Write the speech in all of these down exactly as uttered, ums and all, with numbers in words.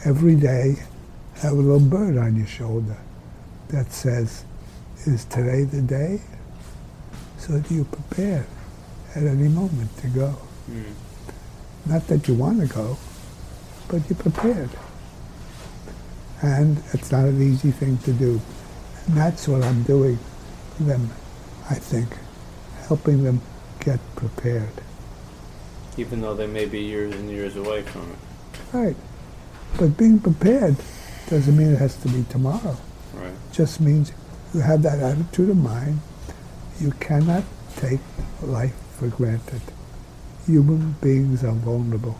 every day have a little bird on your shoulder that says, is today the day? So that you're prepared at any moment to go. Mm. Not that you want to go, but you're prepared. And it's not an easy thing to do. And that's what I'm doing for them, I think, helping them get prepared. Even though they may be years and years away from it. Right. But being prepared doesn't mean it has to be tomorrow. Right. It just means you have that attitude of mind. You cannot take life for granted. Human beings are vulnerable.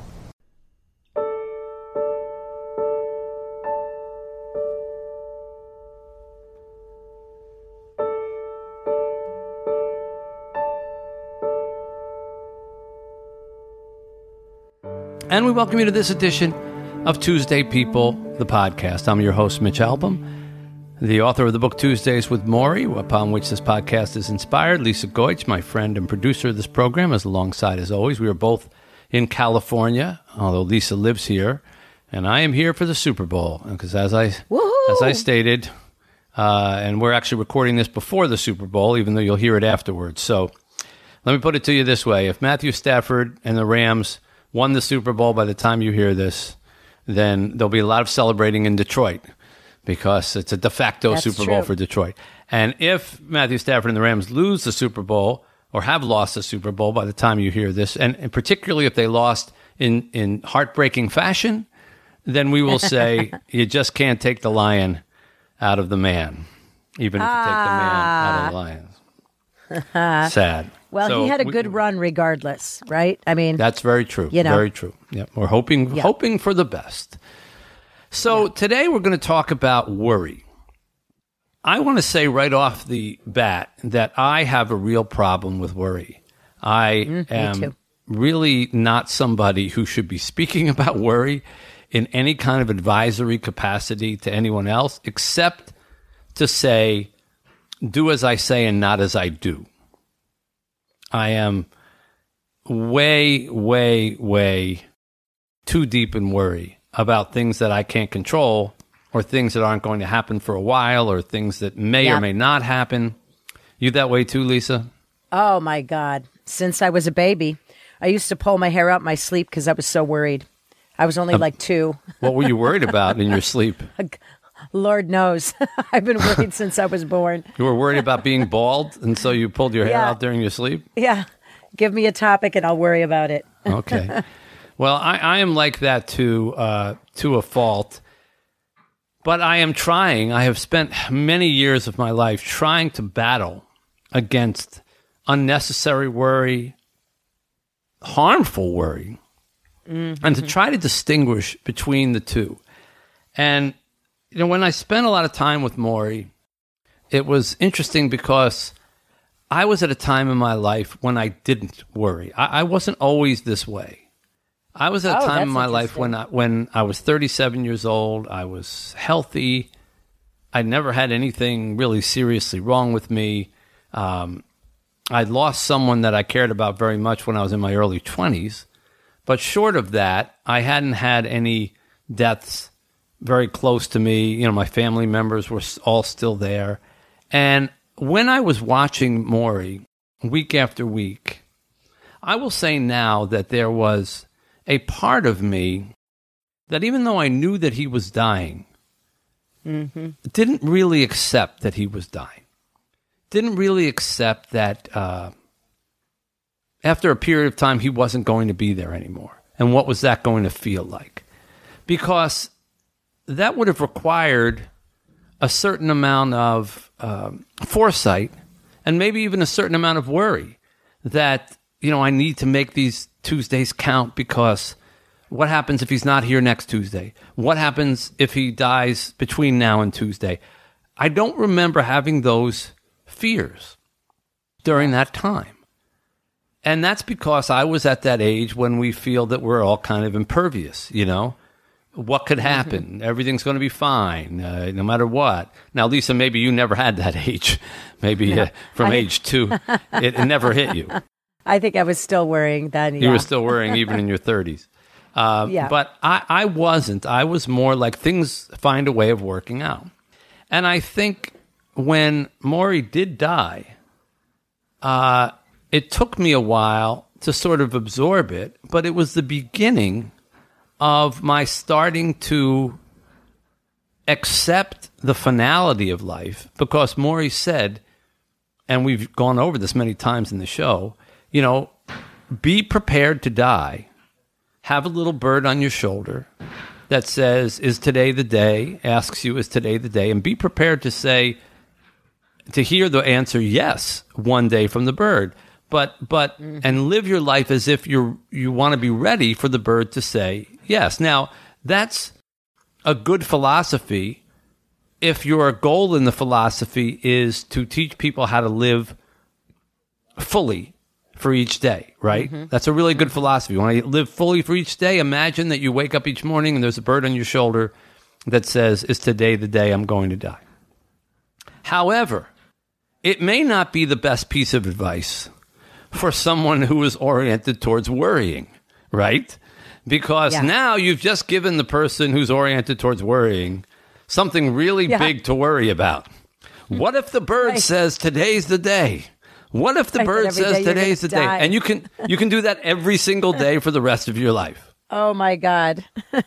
And we welcome you to this edition of Tuesday People, the podcast. I'm your host, Mitch Albom, the author of the book Tuesdays with Morrie, upon which this podcast is inspired. Lisa Goetz, my friend and producer of this program, is alongside as always. We are both in California, although Lisa lives here, and I am here for the Super Bowl. Because as I Woo-hoo! as I stated, uh, and we're actually recording this before the Super Bowl, even though you'll hear it afterwards. So let me put it to you this way. If Matthew Stafford and the Rams won the Super Bowl by the time you hear this, then there'll be a lot of celebrating in Detroit because it's a de facto That's Super true. Bowl for Detroit. And if Matthew Stafford and the Rams lose the Super Bowl or have lost the Super Bowl by the time you hear this, and, and particularly if they lost in, in heartbreaking fashion, then we will say you just can't take the lion out of the man, even if you take the man out of the lion. Sad. Well, So he had a we- good run regardless, right? I mean, That's very true. You know. Very true. Yeah, we're hoping Yeah. hoping for the best. So today we're going to talk about worry. I want to say right off the bat that I have a real problem with worry. I Mm, me am too. really not somebody who should be speaking about worry in any kind of advisory capacity to anyone else, except to say, do as I say and not as I do. I am way, way, way too deep in worry about things that I can't control or things that aren't going to happen for a while or things that may Yeah. or may not happen. You that way too, Lisa? oh my God. Since I was a baby, I used to pull my hair out my sleep because I was so worried. I was only like two. What were you worried about in your sleep? Lord knows. I've been worried since I was born. You were worried about being bald, and so you pulled your hair Yeah. out during your sleep? Yeah. Give me a topic and I'll worry about it. Okay. Well, I, I am like that to uh, to a fault, but I am trying. I have spent many years of my life trying to battle against unnecessary worry, harmful worry, Mm-hmm. and to try to distinguish between the two. And, you know, when I spent a lot of time with Morrie, it was interesting because I was at a time in my life when I didn't worry. I, I wasn't always this way. I was at a Oh, time in that's my life when I, when I was thirty-seven years old. I was healthy. I never had anything really seriously wrong with me. Um, I'd lost someone that I cared about very much when I was in my early twenties. But short of that, I hadn't had any deaths very close to me. You know, my family members were all still there. And when I was watching Morrie week after week, I will say now that there was a part of me that even though I knew that he was dying, Mm-hmm. didn't really accept that he was dying. Didn't really accept that uh, after a period of time he wasn't going to be there anymore. And what was that going to feel like? Because that would have required a certain amount of um, foresight and maybe even a certain amount of worry that, you know, I need to make these Tuesdays count because what happens if he's not here next Tuesday? What happens if he dies between now and Tuesday? I don't remember having those fears during that time. And that's because I was at that age when we feel that we're all kind of impervious, you know? What could happen? Mm-hmm. Everything's going to be fine, uh, no matter what. Now, Lisa, maybe you never had that age. Maybe No, uh, from I- age two, it, it never hit you. I think I was still worrying then. You yeah. were still worrying even in your thirties. Um, Yeah. But I, I wasn't. I was more like things find a way of working out. And I think when Maury did die, uh, it took me a while to sort of absorb it, but it was the beginning of my starting to accept the finality of life, because Maury said, and we've gone over this many times in the show, you know, be prepared to die. Have a little bird on your shoulder that says, is today the day? Asks you, is today the day? And be prepared to say, to hear the answer, yes, one day from the bird. But, but, mm-hmm. and live your life as if you're, you want to be ready for the bird to say yes. Now, that's a good philosophy if your goal in the philosophy is to teach people how to live fully for each day, right? Mm-hmm. That's a really good philosophy. You want to live fully for each day? Imagine that you wake up each morning and there's a bird on your shoulder that says, is today the day I'm going to die? However, it may not be the best piece of advice for someone who is oriented towards worrying, right? Because yeah. now you've just given the person who's oriented towards worrying something really yeah. big to worry about. What if the bird right. says, today's the day? What if the right, bird says today's the day? Die. And you can you can do that every single day for the rest of your life. Oh, my God. So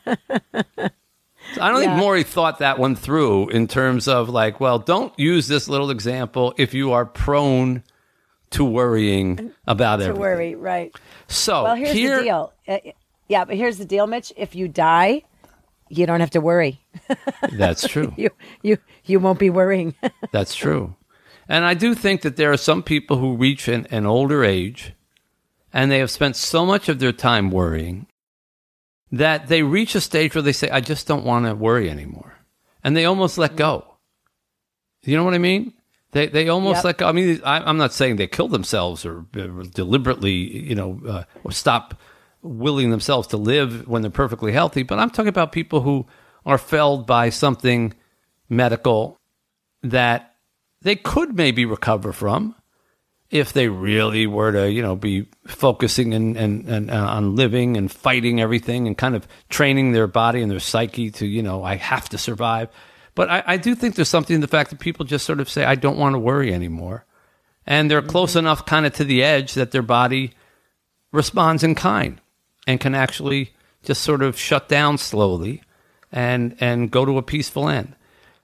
I don't yeah. think Maury thought that one through in terms of like, well, don't use this little example if you are prone to worrying about to everything. To worry, right. So well, here's here, the deal. Uh, yeah, but here's the deal, Mitch. If you die, you don't have to worry. That's true. you you you won't be worrying. That's true. And I do think that there are some people who reach an, an older age and they have spent so much of their time worrying that they reach a stage where they say, I just don't want to worry anymore. And they almost let go. You know what I mean? They they almost yep. let go. I mean, I, I'm not saying they kill themselves or uh, deliberately, you know, uh, or stop willing themselves to live when they're perfectly healthy. But I'm talking about people who are felled by something medical that they could maybe recover from if they really were to, you know, be focusing and, and, and uh, on living and fighting everything and kind of training their body and their psyche to, you know, I have to survive. But I, I do think there's something in the fact that people just sort of say, I don't want to worry anymore. And they're mm-hmm. close enough kind of to the edge that their body responds in kind and can actually just sort of shut down slowly and, and go to a peaceful end.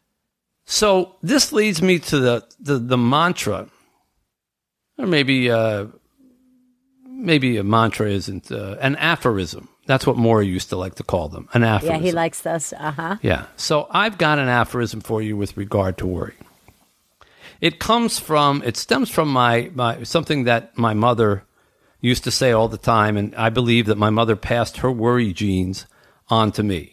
So this leads me to the, the, the mantra, or maybe uh, maybe a mantra isn't, uh, an aphorism. That's what Maury used to like to call them, an aphorism. Yeah, he likes those. Uh-huh. Yeah. So I've got an aphorism for you with regard to worry. It comes from, it stems from my, my something that my mother used to say all the time, and I believe that my mother passed her worry genes on to me.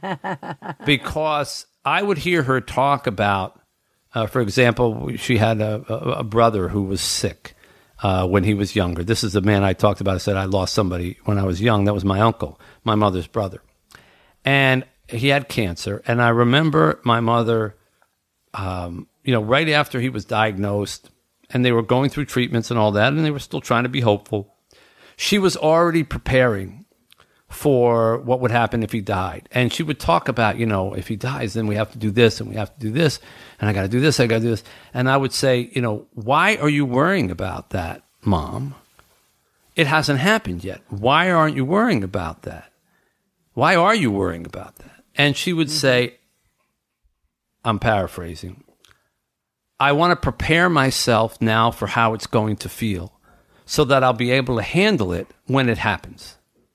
Because I would hear her talk about, uh, for example, she had a, a, a brother who was sick uh, when he was younger. This is the man I talked about. I said I lost somebody when I was young. That was my uncle, my mother's brother. And he had cancer. And I remember my mother, um, you know, right after he was diagnosed, and they were going through treatments and all that, and they were still trying to be hopeful. She was already preparing for what would happen if he died. And she would talk about, you know, if he dies, then we have to do this and we have to do this, and I got to do this, I got to do this. And I would say, you know, why are you worrying about that, Mom? It hasn't happened yet. Why aren't you worrying about that? Why are you worrying about that? And she would say, I'm paraphrasing, I want to prepare myself now for how it's going to feel so that I'll be able to handle it when it happens.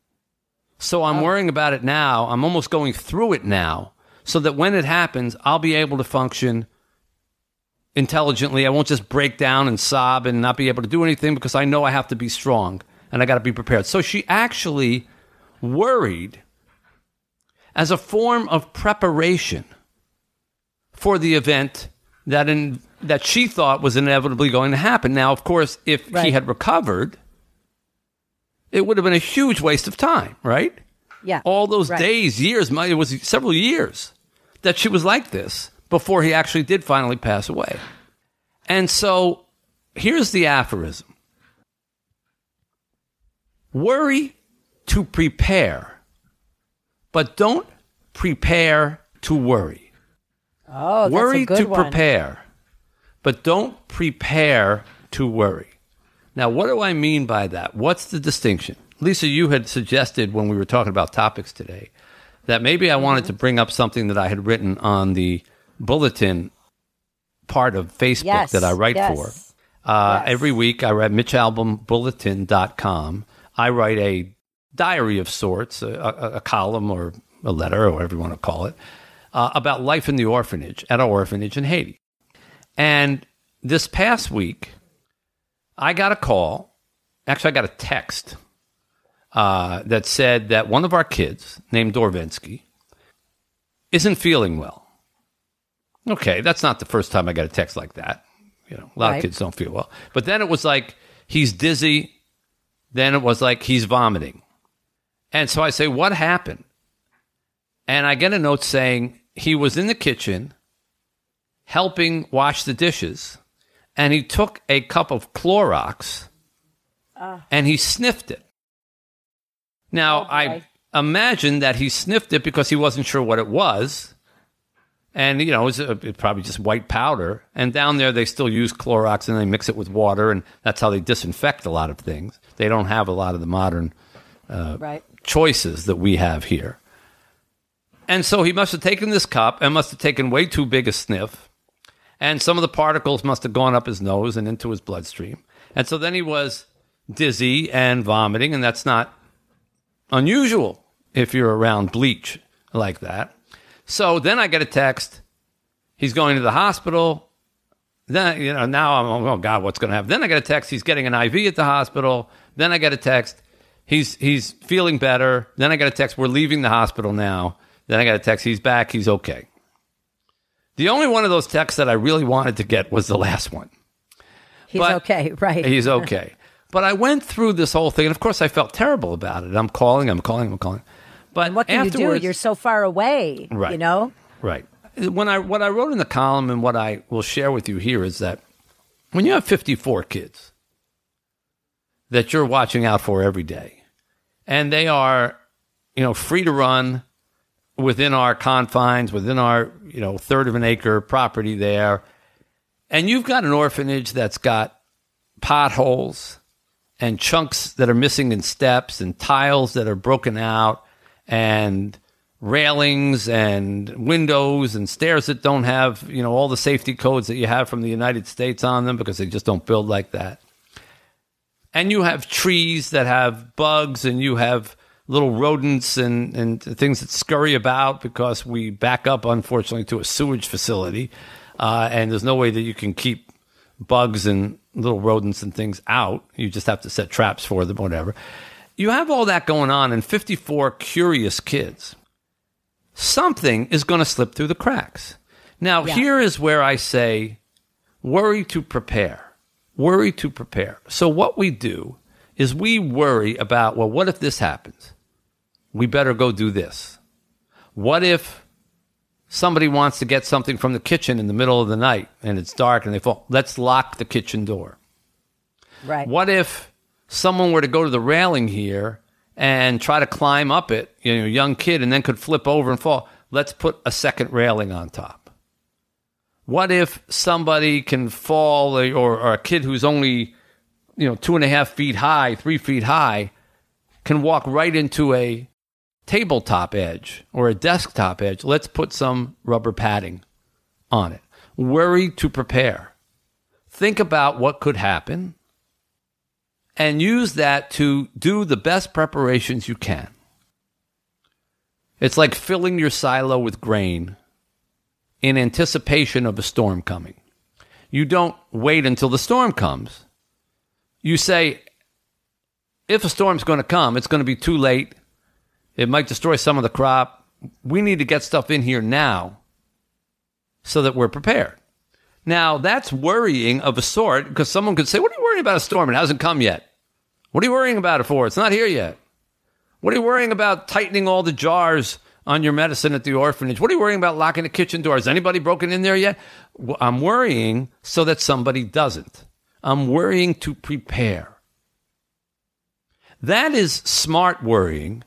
So I'm worrying about it now. I'm almost going through it now so that when it happens, I'll be able to function intelligently. I won't just break down and sob and not be able to do anything because I know I have to be strong and I got to be prepared. So she actually worried as a form of preparation for the event that in that she thought was inevitably going to happen. Now, of course, if right. he had recovered, it would have been a huge waste of time, right? Yeah. All those right. days, years, it was several years that she was like this before he actually did finally pass away. And so here's the aphorism. Worry to prepare but don't prepare to worry. Oh, that's worry a good to one. prepare, but don't prepare to worry. Now, what do I mean by that? What's the distinction? Lisa, you had suggested when we were talking about topics today that maybe I wanted to bring up something that I had written on the bulletin part of Facebook Yes, that I write yes. for. Uh, Yes. Every week I write mitch album bulletin dot com. I write a diary of sorts, a, a, a column or a letter or whatever you want to call it, uh, about life in the orphanage, at our orphanage in Haiti. And this past week, I got a call, actually I got a text, uh, that said that one of our kids, named Dorvensky, isn't feeling well. Okay, that's not the first time I got a text like that. You know, a lot Right. of kids don't feel well. But then it was like, he's dizzy. Then it was like, he's vomiting. And so I say, what happened? And I get a note saying he was in the kitchen helping wash the dishes, and he took a cup of Clorox and he sniffed it. Now, Oh, boy. I imagine that he sniffed it because he wasn't sure what it was. And, you know, it was uh, it probably just white powder. And down there, they still use Clorox, and they mix it with water, and that's how they disinfect a lot of things. They don't have a lot of the modern Right. choices that we have here. And so he must have taken this cup and must have taken way too big a sniff. And some of the particles must have gone up his nose and into his bloodstream. And so then he was dizzy and vomiting, and that's not unusual if you're around bleach like that. So then I get a text. He's going to the hospital. Then, you know, now I'm, oh, God, what's going to happen? Then I get a text. He's getting an I V at the hospital. Then I get a text. He's he's feeling better. Then I get a text. We're leaving the hospital now. Then I got a text. He's back. He's okay. The only one of those texts that I really wanted to get was the last one. He's But okay, right. He's okay. But I went through this whole thing, and of course I felt terrible about it. I'm calling, I'm calling, I'm calling. But What can you do? afterwards, You're so far away, Right. you know? Right. When I what I wrote in the column and what I will share with you here is that when you have fifty-four kids that you're watching out for every day, and they are, you know, free to run within our confines, within our, you know, third of an acre property there, and you've got an orphanage that's got potholes and chunks that are missing in steps and tiles that are broken out and railings and windows and stairs that don't have, you know, all the safety codes that you have from the United States on them because they just don't build like that. And you have trees that have bugs, and you have little rodents and, and things that scurry about because we back up, unfortunately, to a sewage facility. Uh, and there's no way that you can keep bugs and little rodents and things out. You just have to set traps for them, whatever. You have all that going on, and fifty-four curious kids. Something is going to slip through the cracks. Now, Yeah. here is where I say, worry to prepare. Worry to prepare. So what we do is we worry about, well, what if this happens? We better go do this. What if somebody wants to get something from the kitchen in the middle of the night and it's dark and they fall? Let's lock the kitchen door. Right. What if someone were to go to the railing here and try to climb up it, you know, a young kid, and then could flip over and fall? Let's put a second railing on top. What if somebody can fall, or, or a kid who's only, you know, two and a half feet high, three feet high, can walk right into a tabletop edge or a desktop edge? Let's put some rubber padding on it. Worry to prepare. Think about what could happen and use that to do the best preparations you can. It's like filling your silo with grain in anticipation of a storm coming. You don't wait until the storm comes. You say, if a storm's going to come, it's going to be too late. It might destroy some of the crop. We need to get stuff in here now so that we're prepared. Now, that's worrying of a sort, because someone could say, what are you worrying about a storm? It hasn't come yet. What are you worrying about it for? It's not here yet. What are you worrying about tightening all the jars on your medicine at the orphanage? What are you worrying about locking the kitchen door? Has anybody broken in there yet? Well, I'm worrying so that somebody doesn't. I'm worrying to prepare. That is smart worrying,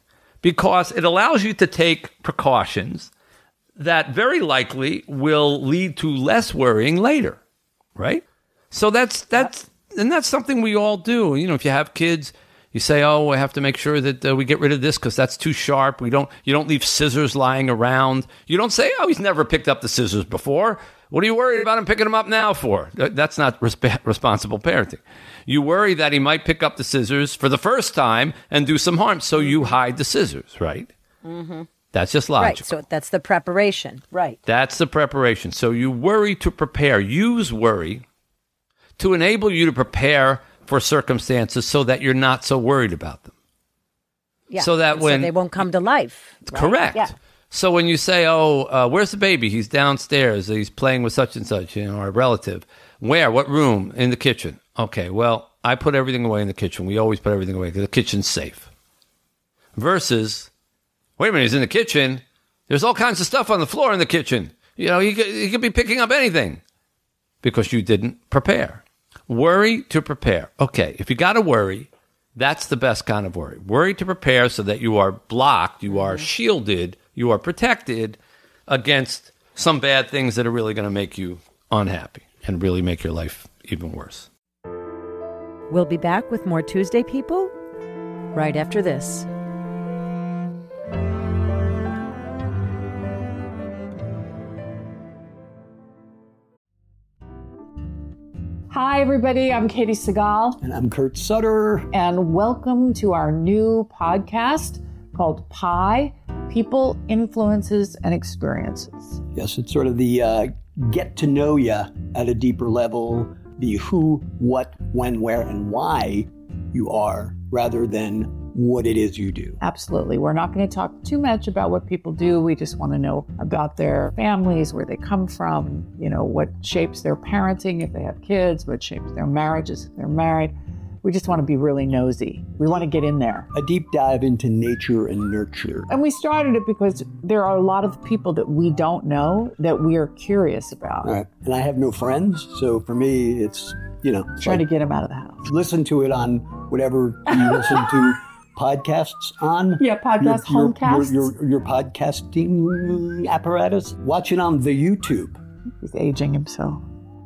because it allows you to take precautions that very likely will lead to less worrying later, right? So that's that's and that's something we all do. You know, if you have kids, you say, "Oh, I have to make sure that uh, we get rid of this because that's too sharp." We don't. You don't leave scissors lying around. You don't say, "Oh, he's never picked up the scissors before. What are you worried about him picking them up now for?" That's not resp- responsible parenting. You worry that he might pick up the scissors for the first time and do some harm, so you hide the scissors, right? Mm-hmm. That's just logical. Right, so that's the preparation, right. That's the preparation. So you worry to prepare. Use worry to enable you to prepare for circumstances so that you're not so worried about them. Yeah. So that when so they won't come to life. Right? Correct. Yeah. So when you say, "Oh, uh, where's the baby? He's downstairs. He's playing with such and such, you know, our relative." Where? What room? In the kitchen. Okay. Well, I put everything away in the kitchen. We always put everything away because the kitchen's safe. Versus, wait a minute, he's in the kitchen. There's all kinds of stuff on the floor in the kitchen. You know, he could, he could be picking up anything because you didn't prepare. Worry to prepare. Okay, if you got to worry, that's the best kind of worry. Worry to prepare so that you are blocked, you are shielded, you are protected against some bad things that are really going to make you unhappy and really make your life even worse. We'll be back with more Tuesday People right after this. Hi, everybody. I'm Katie Segal. And I'm Kurt Sutter. And welcome to our new podcast called Pi, People, Influences, and Experiences. Yes, it's sort of the uh, get to know you at a deeper level, the who, what, when, where, and why you are, rather than what it is you do. Absolutely. We're not going to talk too much about what people do. We just want to know about their families, where they come from, you know, what shapes their parenting if they have kids, what shapes their marriages if they're married. We just want to be really nosy. We want to get in there. A deep dive into nature and nurture. And we started it because there are a lot of people that we don't know that we are curious about. Right. And I have no friends, so for me, it's, you know. Trying like, to get them out of the house. Listen to it on whatever you listen to podcasts on. Yeah, podcast, your, homecasts. Your, your, your podcasting apparatus. Watch it on the YouTube. He's aging himself.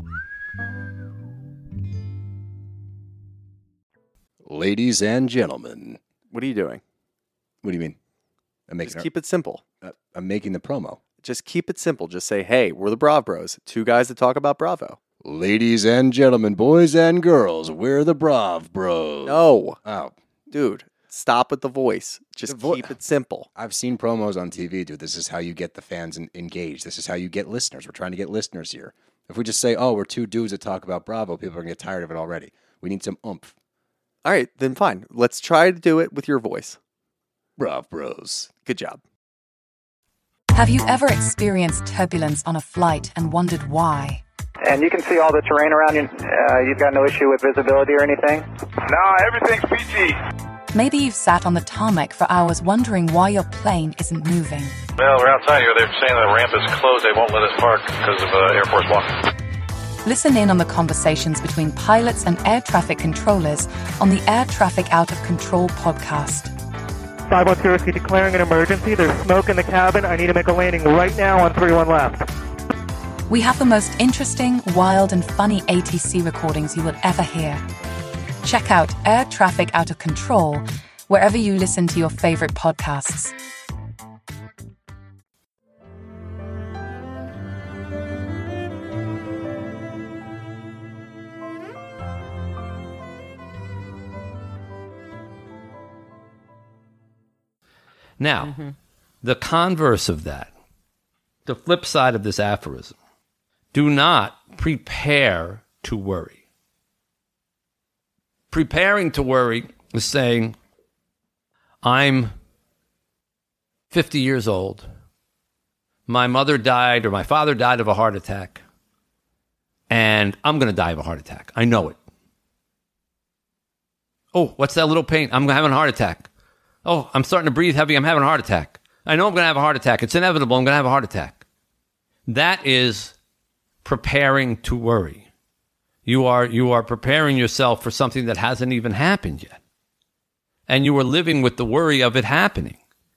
Ladies and gentlemen. What are you doing? What do you mean? I'm making Just our, keep it simple. uh, I'm making the promo. Just keep it simple. Just say, hey, we're the Brav Bros. Two guys that talk about Bravo. Ladies and gentlemen, boys and girls, we're the Brav Bros. No. Oh. Dude, stop with the voice. Just The vo- keep it simple. I've seen promos on T V, dude. This is how you get the fans en- engaged. This is how you get listeners. We're trying to get listeners here. If we just say, oh, we're two dudes that talk about Bravo, people are going to get tired of it already. We need some oomph. All right, then fine. Let's try to do it with your voice. Brav Bros. Good job. Have you ever experienced turbulence on a flight and wondered why? And you can see all the terrain around you. Uh, you've got no issue with visibility or anything? No, everything's peachy. Maybe you've sat on the tarmac for hours wondering why your plane isn't moving. Well, we're outside here. They're saying the ramp is closed. They won't let us park because of uh, Air Force One. Listen in on the conversations between pilots and air traffic controllers on the Air Traffic Out of Control podcast. five one zero, C declaring an emergency. There's smoke in the cabin. I need to make a landing right now on three one left. We have the most interesting, wild, and funny A T C recordings you will ever hear. Check out Air Traffic Out of Control wherever you listen to your favorite podcasts. Now, mm-hmm. the converse of that, the flip side of this aphorism, do not prepare to worry. Preparing to worry is saying, I'm fifty years old. My mother died or my father died of a heart attack, and I'm going to die of a heart attack. I know it. Oh, what's that little pain? I'm having a heart attack. Oh, I'm starting to breathe heavy. I'm having a heart attack. I know I'm going to have a heart attack. It's inevitable. I'm going to have a heart attack. That is preparing to worry. You are you are preparing yourself for something that hasn't even happened yet. And you are living with the worry of it happening.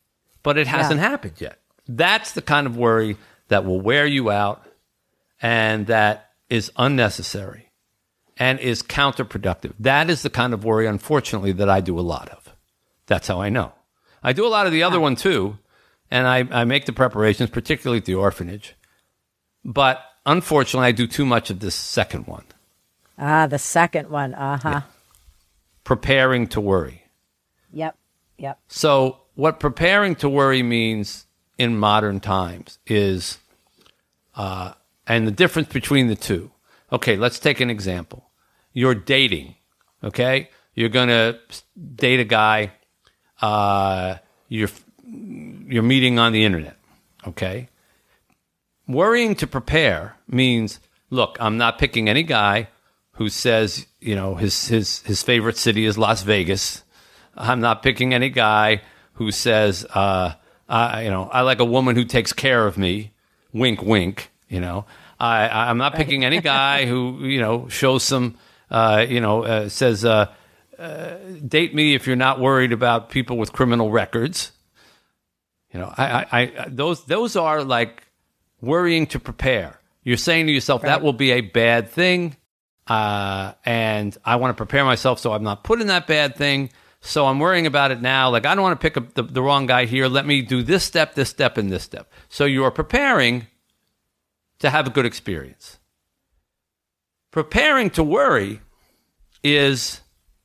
but it hasn't Yeah. happened yet. That's the kind of worry that will wear you out and that is unnecessary and is counterproductive. That is the kind of worry, unfortunately, that I do a lot of. That's how I know. I do a lot of the other one too, and I, I make the preparations, particularly at the orphanage. But unfortunately, I do too much of this second one. Ah, the second one. Uh-huh. Yeah. Preparing to worry. Yep. Yep. So what preparing to worry means in modern times is, uh, and the difference between the two. Okay, let's take an example. You're dating, okay? You're going to date a guy. Uh, you're you're meeting on the internet, okay? Worrying to prepare means, look, I'm not picking any guy who says, you know, his his his favorite city is Las Vegas. I'm not picking any guy who says, uh, I, you know, I like a woman who takes care of me. Wink, wink. You know, I, I'm not picking any guy who, you know, shows some, uh, you know, uh, says, uh, uh, date me if you're not worried about people with criminal records. You know, I, I, I those those are like worrying to prepare. You're saying to yourself, Right. that will be a bad thing. Uh, and I want to prepare myself so I'm not put in that bad thing. So I'm worrying about it now. Like, I don't want to pick up the, the wrong guy here. Let me do this step, this step, and this step. So you are preparing to have a good experience. Preparing to worry is,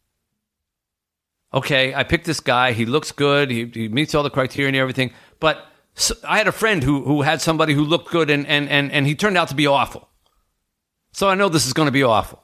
okay, I picked this guy. He looks good. He, he meets all the criteria and everything. But so, I had a friend who who had somebody who looked good, and, and, and, and he turned out to be awful. So I know this is going to be awful.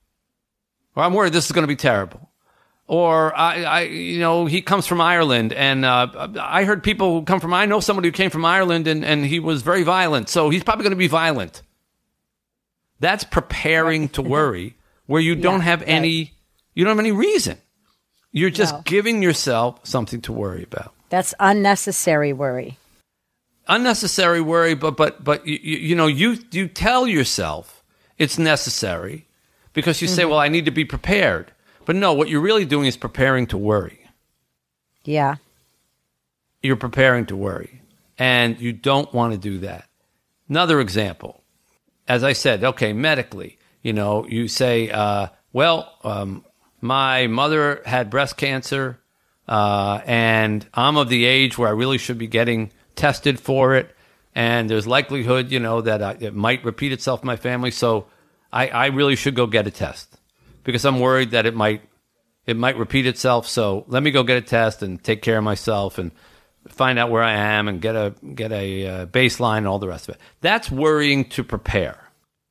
Or I'm worried this is going to be terrible. Or, I, I, you know, he comes from Ireland, and uh, I heard people who come from, I know somebody who came from Ireland, and, and he was very violent, so he's probably going to be violent. That's preparing to worry, where you don't Yeah, have right. any, you don't have any reason. You're just No. giving yourself something to worry about. That's unnecessary worry. Unnecessary worry, but, but, but you, you you know, you, you tell yourself it's necessary because you say, well, I need to be prepared. But no, what you're really doing is preparing to worry. Yeah. You're preparing to worry. And you don't want to do that. Another example. As I said, okay, medically, you know, you say, uh, well, um, my mother had breast cancer, uh, and I'm of the age where I really should be getting tested for it. And there's likelihood, you know, that uh, it might repeat itself in my family. So I, I really should go get a test. Because I'm worried that it might it might repeat itself. So let me go get a test and take care of myself and find out where I am and get a get a uh, baseline and all the rest of it. That's worrying to prepare.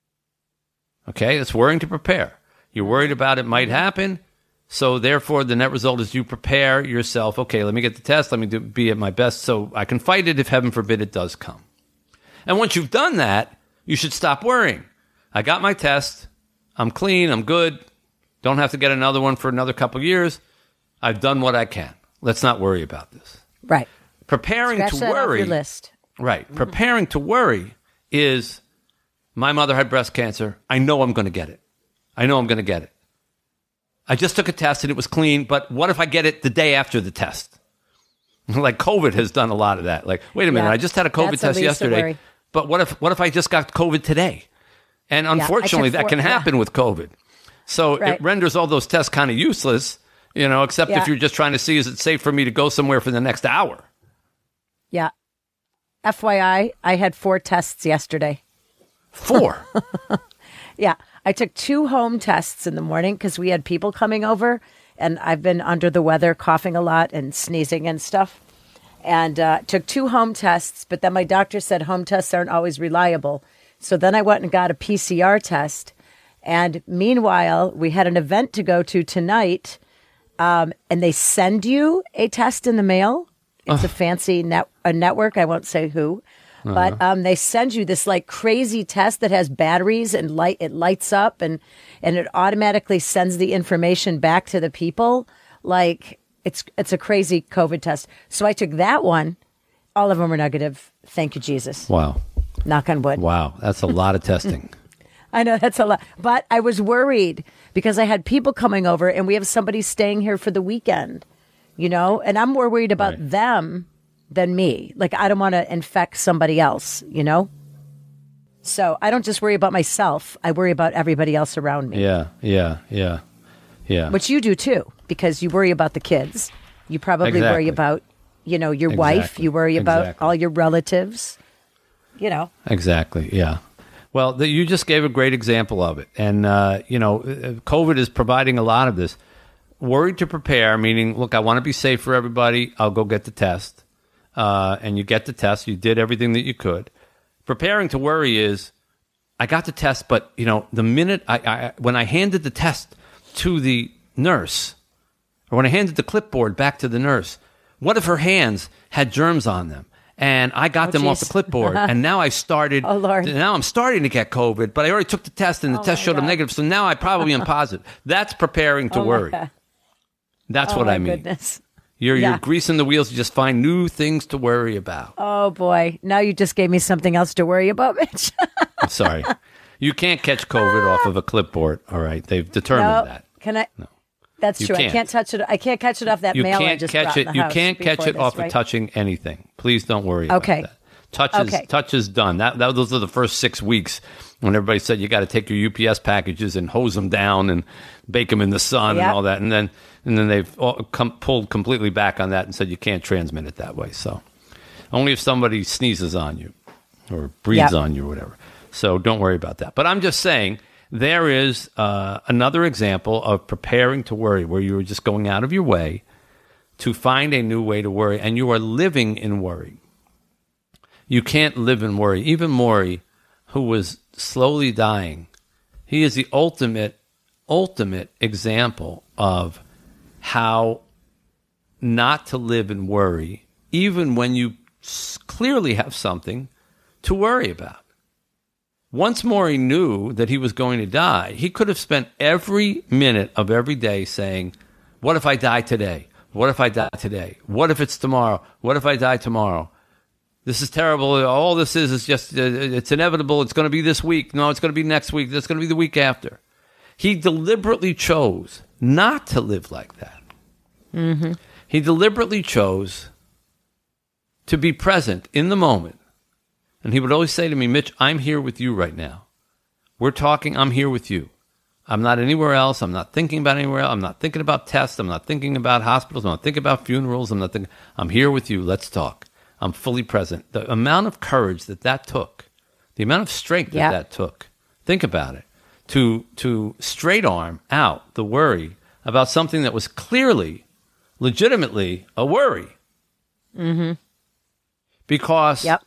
Okay, that's worrying to prepare. You're worried about it might happen. So therefore, the net result is you prepare yourself. Okay, let me get the test. Let me do, be at my best so I can fight it if heaven forbid it does come. And once you've done that, you should stop worrying. I got my test. I'm clean. I'm good. Don't have to get another one for another couple years. I've done what I can. Let's not worry about this. Right. Preparing Scratch to that off worry. your list. Right. Mm-hmm. Preparing to worry is, my mother had breast cancer. I know I'm going to get it. I know I'm going to get it. I just took a test and it was clean, but what if I get it the day after the test? Like COVID has done a lot of that. Like, wait a minute, Yeah. I just had a COVID That's test Elisa yesterday, worry. but what if what if I just got COVID today? And I took unfortunately, that four- can yeah. happen with COVID. So Right. it renders all those tests kind of useless, you know, except Yeah. if you're just trying to see, is it safe for me to go somewhere for the next hour? Yeah. F Y I, I had four tests yesterday. Four. Yeah. I took two home tests in the morning because we had people coming over, and I've been under the weather, coughing a lot and sneezing and stuff. And uh, took two home tests, but then my doctor said home tests aren't always reliable. So then I went and got a P C R test. And meanwhile, we had an event to go to tonight, um, and they send you a test in the mail. It's a fancy net a network. I won't say who, but um, they send you this like crazy test that has batteries and light. It lights up and and it automatically sends the information back to the people. Like it's it's a crazy COVID test. So I took that one. All of them were negative. Thank you, Jesus. Wow. Knock on wood. Wow. That's a lot of testing. I know that's a lot, but I was worried because I had people coming over and we have somebody staying here for the weekend, you know, and I'm more worried about Right. them than me. Like, I don't want to infect somebody else, you know? So I don't just worry about myself. I worry about everybody else around me. Yeah, yeah, yeah, yeah. Which you do too, because you worry about the kids. You probably Exactly. worry about, you know, your Exactly. wife. You worry about Exactly. all your relatives, you know. Exactly, yeah. Well, the, you just gave a great example of it. And, uh, you know, COVID is providing a lot of this. Worried to prepare, meaning, look, I want to be safe for everybody. I'll go get the test. Uh, and you get the test. You did everything that you could. Preparing to worry is, I got the test, but, you know, the minute I, I when I handed the test to the nurse, or when I handed the clipboard back to the nurse, what if her hands had germs on them? And I got Oh, them off geez. the clipboard, and now I started. Oh, Lord. Now I'm starting to get COVID, but I already took the test, and the Oh, test my showed I'm God. negative. So now I probably am positive. That's preparing to Oh, my worry. God. That's Oh, what my I mean. goodness. You're Yeah. you're greasing the wheels to just find new things to worry about. Oh, boy. Now you just gave me something else to worry about, Mitch. I'm sorry, you can't catch COVID off of a clipboard. All right, they've determined No, that. Can I? No. That's You true. can't. I can't touch it. I can't catch it off that You mail I can't just catch brought in it. the You house can't catch before it this, off right? of touching anything. Please don't worry Okay. about that. Touch is Okay. touch is done. That, that those are the first six weeks when everybody said you got to take your U P S packages and hose them down and bake them in the sun Yep. and all that. And then and then they've all come, pulled completely back on that and said you can't transmit it that way. So only if somebody sneezes on you or breathes Yep. on you or whatever. So don't worry about that. But I'm just saying there is uh, another example of preparing to worry where you are just going out of your way to find a new way to worry, and you are living in worry. You can't live in worry. Even Maury, who was slowly dying, he is the ultimate, ultimate example of how not to live in worry, even when you s- clearly have something to worry about. Once Maury knew that he was going to die, he could have spent every minute of every day saying, what if I die today? What if I die today? What if it's tomorrow? What if I die tomorrow? This is terrible. All this is is just, uh, it's inevitable. It's going to be this week. No, it's going to be next week. It's going to be the week after. He deliberately chose not to live like that. Mm-hmm. He deliberately chose to be present in the moment. And he would always say to me, Mitch, I'm here with you right now. We're talking. I'm here with you. I'm not anywhere else. I'm not thinking about anywhere else. I'm not thinking about tests. I'm not thinking about hospitals. I'm not thinking about funerals. I'm not thinking. I'm here with you. Let's talk. I'm fully present. The amount of courage that that took, the amount of strength Yeah. that that took, think about it, to to straight arm out the worry about something that was clearly, legitimately a worry. Mm-hmm. Because Yep.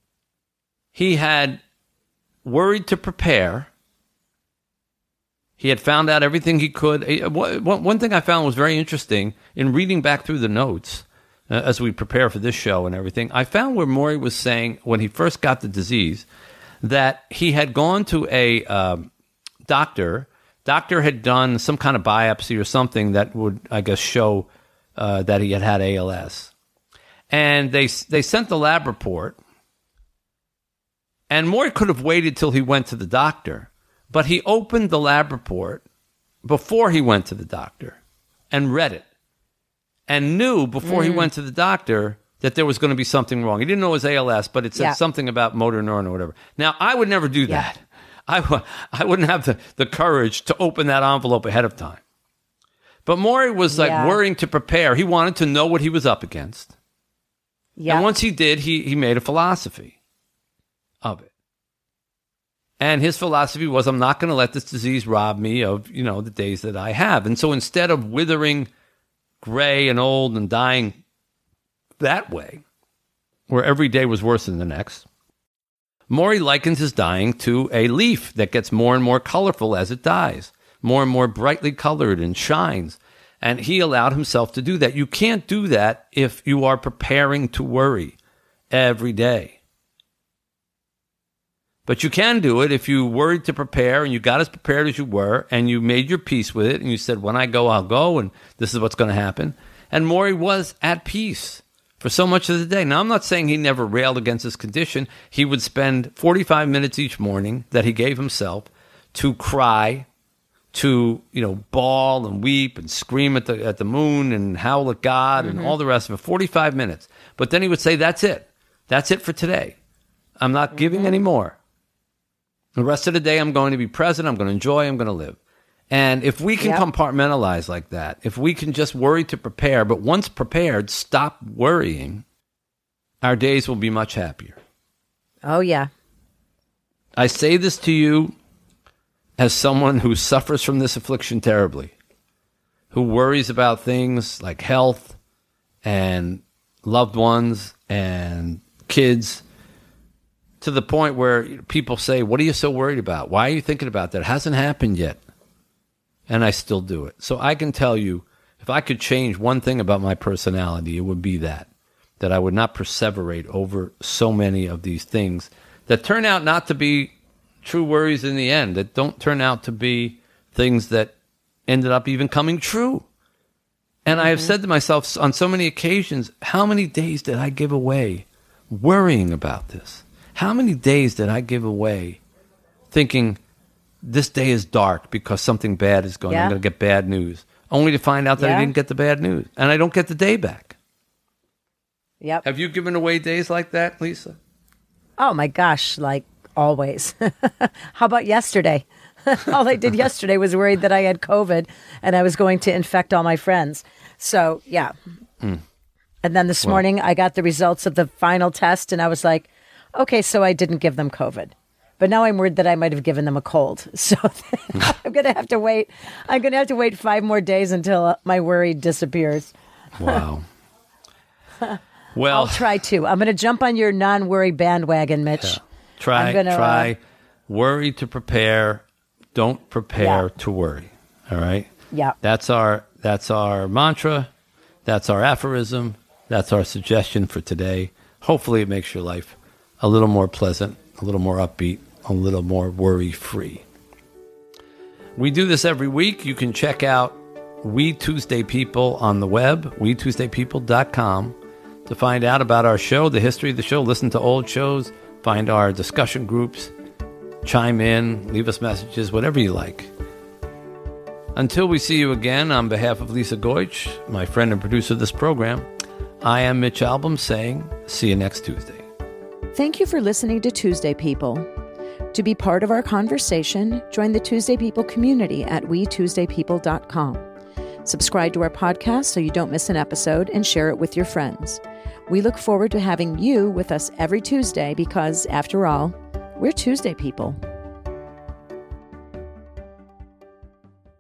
he had worried to prepare. He had found out everything he could. Eh, One one thing I found was very interesting in reading back through the notes uh, as we prepare for this show and everything. I found where Maury was saying when he first got the disease that he had gone to a um, doctor. Doctor had done some kind of biopsy or something that would, I guess, show uh, that he had had A L S. And they they sent the lab report. And Maury could have waited till he went to the doctor, but he opened the lab report before he went to the doctor and read it and knew before Mm. he went to the doctor that there was going to be something wrong. He didn't know it was A L S, but it said Yeah. something about motor neuron or whatever. Now, I would never do that. I w- I wouldn't have the, the courage to open that envelope ahead of time. But Maury was like Yeah. worrying to prepare. He wanted to know what he was up against. Yeah. And once he did, he, he made a philosophy of it. And his philosophy was, I'm not going to let this disease rob me of, you know, the days that I have. And so instead of withering, gray and old and dying that way, where every day was worse than the next, Maury likens his dying to a leaf that gets more and more colorful as it dies, more and more brightly colored and shines. And he allowed himself to do that. You can't do that if you are preparing to worry every day. But you can do it if you worried to prepare and you got as prepared as you were and you made your peace with it and you said, when I go, I'll go and this is what's going to happen. And Maury was at peace for so much of the day. Now, I'm not saying he never railed against his condition. He would spend forty-five minutes each morning that he gave himself to cry, to, you know, bawl and weep and scream at the at the moon and howl at God Mm-hmm. and all the rest of it. forty-five minutes. But then he would say, that's it. That's it for today. I'm not giving any more. The rest of the day, I'm going to be present. I'm going to enjoy. I'm going to live. And if we can yep. compartmentalize like that, if we can just worry to prepare, but once prepared, stop worrying, our days will be much happier. Oh, yeah. I say this to you as someone who suffers from this affliction terribly, who worries about things like health and loved ones and kids, to the point where people say, what are you so worried about? Why are you thinking about that? It hasn't happened yet. And I still do it. So I can tell you, if I could change one thing about my personality, it would be that, that I would not perseverate over so many of these things that turn out not to be true worries in the end, that don't turn out to be things that ended up even coming true. And mm-hmm. I have said to myself on so many occasions, how many days did I give away worrying about this? How many days did I give away thinking this day is dark because something bad is going on, yeah. I'm going to get bad news, only to find out that yeah. I didn't get the bad news and I don't get the day back? Yep. Have you given away days like that, Lisa? Oh, my gosh, like always. How about yesterday? All I did yesterday was worried that I had COVID and I was going to infect all my friends. So, yeah. Mm. And then this well, morning I got the results of the final test and I was like, okay, so I didn't give them COVID. But now I'm worried that I might have given them a cold. So I'm going to have to wait. I'm going to have to wait five more days until my worry disappears. Wow. Well, I'll try to. I'm going to jump on your non-worry bandwagon, Mitch. Yeah. Try, gonna, try. Uh, worry to prepare. Don't prepare yeah. to worry. All right. Yeah. That's our. That's our mantra. That's our aphorism. That's our suggestion for today. Hopefully, it makes your life a little more pleasant, a little more upbeat, a little more worry-free. We do this every week. You can check out We Tuesday People on the web, we tuesday people dot com, to find out about our show, the history of the show, listen to old shows, find our discussion groups, chime in, leave us messages, whatever you like. Until we see you again, on behalf of Lisa Goich, my friend and producer of this program, I am Mitch Albom saying, see you next Tuesday. Thank you for listening to Tuesday People. To be part of our conversation, join the Tuesday People community at we tuesday people dot com. Subscribe to our podcast so you don't miss an episode and share it with your friends. We look forward to having you with us every Tuesday because, after all, we're Tuesday People.